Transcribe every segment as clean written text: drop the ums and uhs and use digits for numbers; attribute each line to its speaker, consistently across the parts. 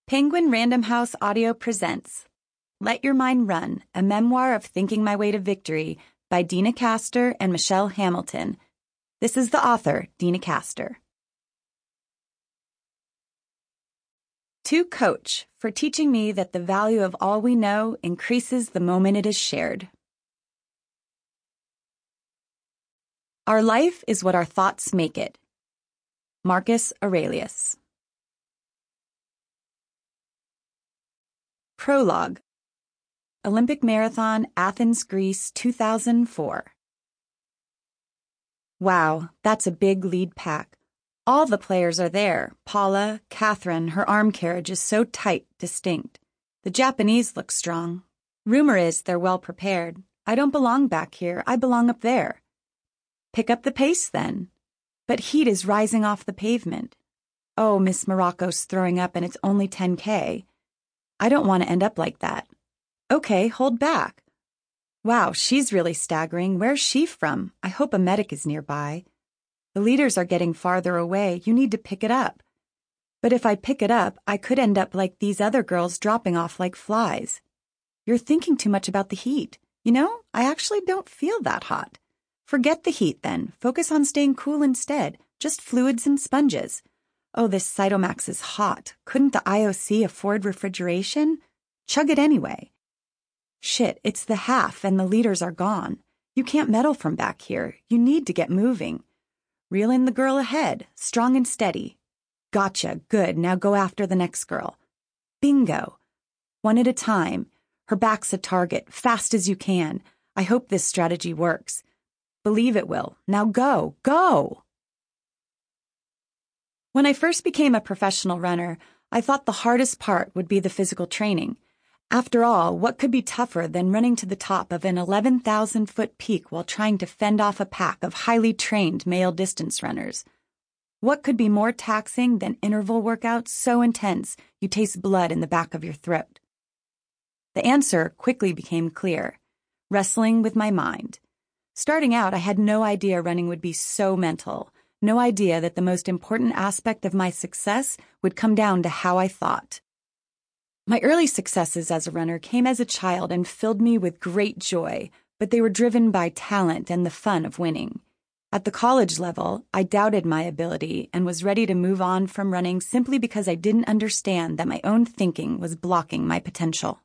Speaker 1: Penguin Random House Audio presents Let Your Mind Run, a memoir of thinking my way to victory by Deena Kastor and Michelle Hamilton. This is the author, Deena Kastor. To Coach, for teaching me that the value of all we know increases the moment it is shared. Our life is what our thoughts make it. Marcus Aurelius. Prologue. Olympic Marathon, Athens, Greece, 2004. Wow, that's a big lead pack. All the players are there. Paula, Catherine, her arm carriage is so tight, distinct. The Japanese look strong. Rumor is they're well prepared. I don't belong back here. I belong up there. Pick up the pace, then. But heat is rising off the pavement. Oh, Miss Morocco's throwing up and it's only 10K. I don't want to end up like that. Okay, hold back. Wow, she's really staggering. Where's she from? I hope a medic is nearby. The leaders are getting farther away. You need to pick it up. But if I pick it up, I could end up like these other girls dropping off like flies. You're thinking too much about the heat. You know, I actually don't feel that hot. Forget the heat then. Focus on staying cool instead. Just fluids and sponges. Oh, this Cytomax is hot. Couldn't the IOC afford refrigeration? Chug it anyway. Shit, it's the half and the leaders are gone. You can't medal from back here. You need to get moving. Reel in the girl ahead, strong and steady. Gotcha, good. Now go after the next girl. Bingo. One at a time. Her back's a target, fast as you can. I hope this strategy works. Believe it will. Now go, go! When I first became a professional runner, I thought the hardest part would be the physical training. After all, what could be tougher than running to the top of an 11,000-foot peak while trying to fend off a pack of highly trained male distance runners? What could be more taxing than interval workouts so intense you taste blood in the back of your throat? The answer quickly became clear: wrestling with my mind. Starting out, I had no idea running would be so mental. No idea that the most important aspect of my success would come down to how I thought. My early successes as a runner came as a child and filled me with great joy, but they were driven by talent and the fun of winning. At the college level, I doubted my ability and was ready to move on from running simply because I didn't understand that my own thinking was blocking my potential.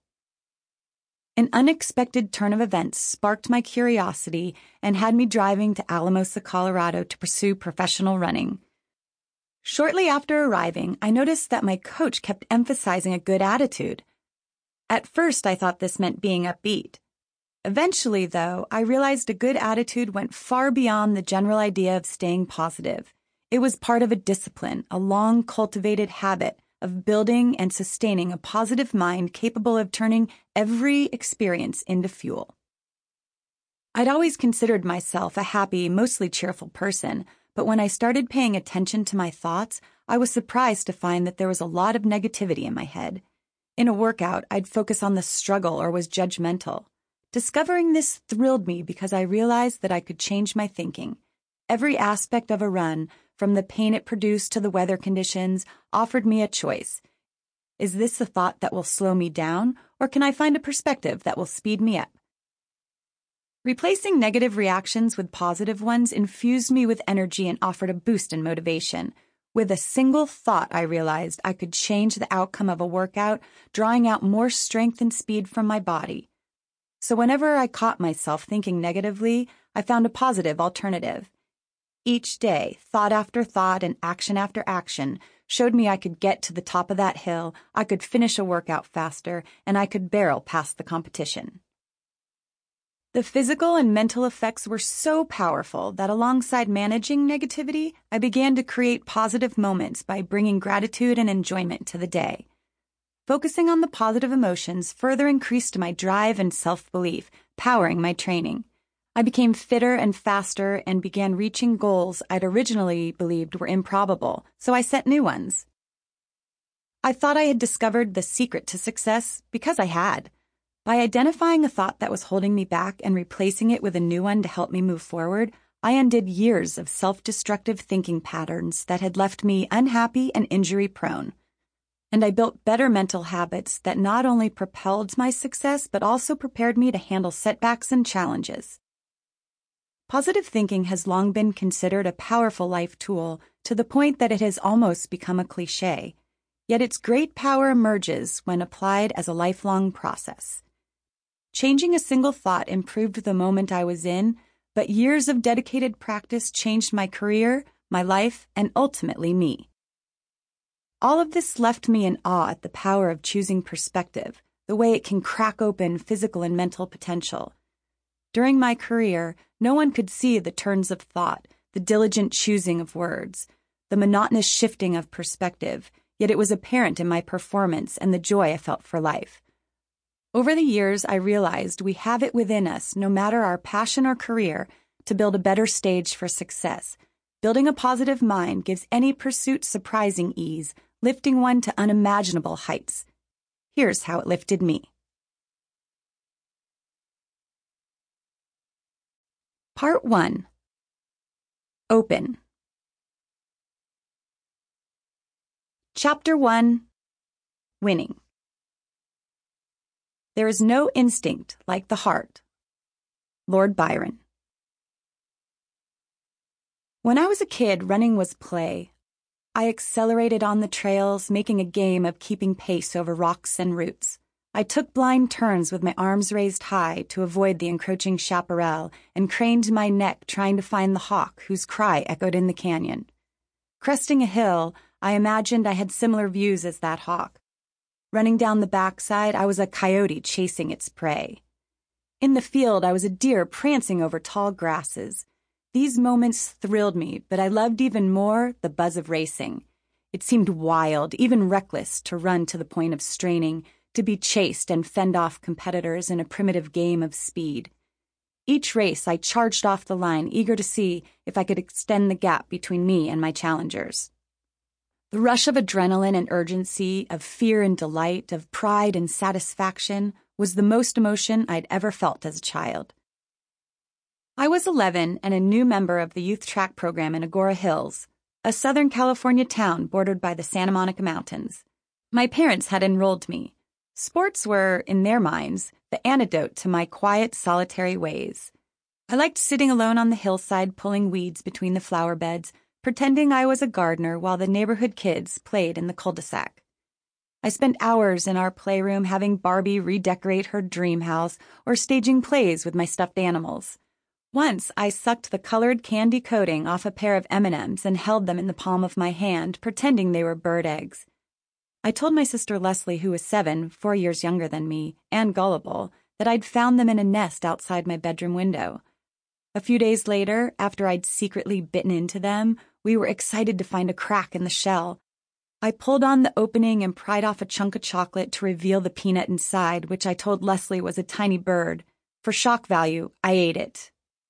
Speaker 1: An unexpected turn of events sparked my curiosity and had me driving to Alamosa, Colorado to pursue professional running. Shortly after arriving, I noticed that my coach kept emphasizing a good attitude. At first, I thought this meant being upbeat. Eventually, though, I realized a good attitude went far beyond the general idea of staying positive. It was part of a discipline, a long-cultivated habit of building and sustaining a positive mind capable of turning every experience into fuel. I'd always considered myself a happy, mostly cheerful person, but when I started paying attention to my thoughts, I was surprised to find that there was a lot of negativity in my head. In a workout, I'd focus on the struggle or was judgmental. Discovering this thrilled me because I realized that I could change my thinking. Every aspect of a run, from the pain it produced to the weather conditions, offered me a choice. Is this a thought that will slow me down, or can I find a perspective that will speed me up? Replacing negative reactions with positive ones infused me with energy and offered a boost in motivation. With a single thought, I realized I could change the outcome of a workout, drawing out more strength and speed from my body. So whenever I caught myself thinking negatively, I found a positive alternative. Each day, thought after thought and action after action showed me I could get to the top of that hill, I could finish a workout faster, and I could barrel past the competition. The physical and mental effects were so powerful that alongside managing negativity, I began to create positive moments by bringing gratitude and enjoyment to the day. Focusing on the positive emotions further increased my drive and self-belief, powering my training. I became fitter and faster and began reaching goals I'd originally believed were improbable, so I set new ones. I thought I had discovered the secret to success because I had. By identifying a thought that was holding me back and replacing it with a new one to help me move forward, I undid years of self-destructive thinking patterns that had left me unhappy and injury-prone. and I built better mental habits that not only propelled my success but also prepared me to handle setbacks and challenges. Positive thinking has long been considered a powerful life tool to the point that it has almost become a cliché, yet its great power emerges when applied as a lifelong process. Changing a single thought improved the moment I was in, but years of dedicated practice changed my career, my life, and ultimately me. All of this left me in awe at the power of choosing perspective, the way it can crack open physical and mental potential. During my career, no one could see the turns of thought, the diligent choosing of words, the monotonous shifting of perspective, yet it was apparent in my performance and the joy I felt for life. Over the years, I realized we have it within us, no matter our passion or career, to build a better stage for success. Building a positive mind gives any pursuit surprising ease, lifting one to unimaginable heights. Here's how it lifted me. Part 1. Open. Chapter 1. Winning. There is no instinct like the heart. Lord Byron. When I was a kid, running was play. I accelerated on the trails, making a game of keeping pace over rocks and roots. I took blind turns with my arms raised high to avoid the encroaching chaparral and craned my neck trying to find the hawk whose cry echoed in the canyon. Cresting a hill, I imagined I had similar views as that hawk. Running down the backside, I was a coyote chasing its prey. In the field, I was a deer prancing over tall grasses. These moments thrilled me, but I loved even more the buzz of racing. It seemed wild, even reckless, to run to the point of straining, to be chased and fend off competitors in a primitive game of speed. Each race, I charged off the line, eager to see if I could extend the gap between me and my challengers. The rush of adrenaline and urgency, of fear and delight, of pride and satisfaction was the most emotion I'd ever felt as a child. I was 11 and a new member of the youth track program in Agoura Hills, a Southern California town bordered by the Santa Monica Mountains. My parents had enrolled me. Sports were, in their minds, the antidote to my quiet, solitary ways. I liked sitting alone on the hillside pulling weeds between the flower beds, pretending I was a gardener while the neighborhood kids played in the cul-de-sac. I spent hours in our playroom having Barbie redecorate her dream house or staging plays with my stuffed animals. Once, I sucked the colored candy coating off a pair of M&Ms and held them in the palm of my hand, pretending they were bird eggs. I told my sister Leslie, who was 7, 4 years younger than me, and gullible, that I'd found them in a nest outside my bedroom window. A few days later, after I'd secretly bitten into them, we were excited to find a crack in the shell. I pulled on the opening and pried off a chunk of chocolate to reveal the peanut inside, which I told Leslie was a tiny bird. For shock value, I ate it.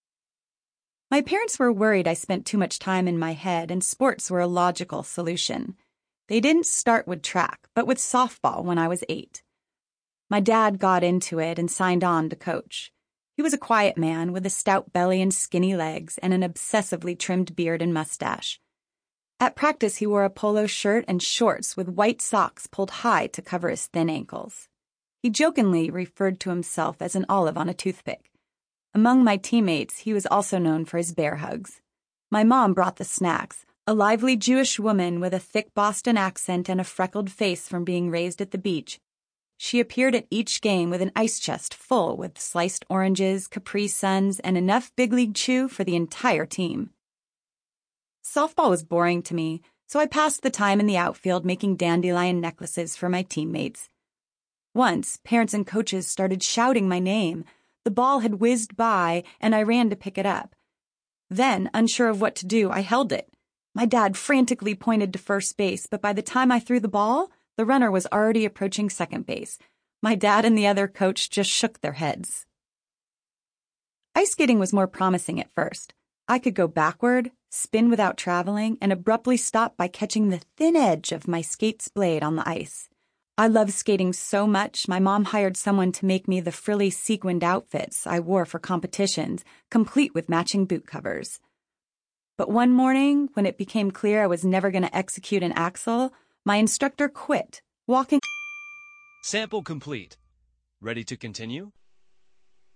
Speaker 1: My parents were worried I spent too much time in my head, and sports were a logical solution. They didn't start with track, but with softball when I was 8. My dad got into it and signed on to coach. He was a quiet man with a stout belly and skinny legs and an obsessively trimmed beard and mustache. At practice, he wore a polo shirt and shorts with white socks pulled high to cover his thin ankles. He jokingly referred to himself as an olive on a toothpick. Among my teammates, he was also known for his bear hugs. My mom brought the snacks, a lively Jewish woman with a thick Boston accent and a freckled face from being raised at the beach. She appeared at each game with an ice chest full with sliced oranges, Capri Suns, and enough Big League Chew for the entire team. Softball was boring to me, so I passed the time in the outfield making dandelion necklaces for my teammates. Once, parents and coaches started shouting my name. The ball had whizzed by, and I ran to pick it up. Then, unsure of what to do, I held it. My dad frantically pointed to first base, but by the time I threw the ball, the runner was already approaching second base. My dad and the other coach just shook their heads. Ice skating was more promising at first. I could go backward, spin without traveling, and abruptly stop by catching the thin edge of my skate's blade on the ice. I loved skating so much, my mom hired someone to make me the frilly sequined outfits I wore for competitions, complete with matching boot covers. But one morning, when it became clear I was never going to execute an axel, my instructor quit, Walking.
Speaker 2: Sample complete. Ready to continue?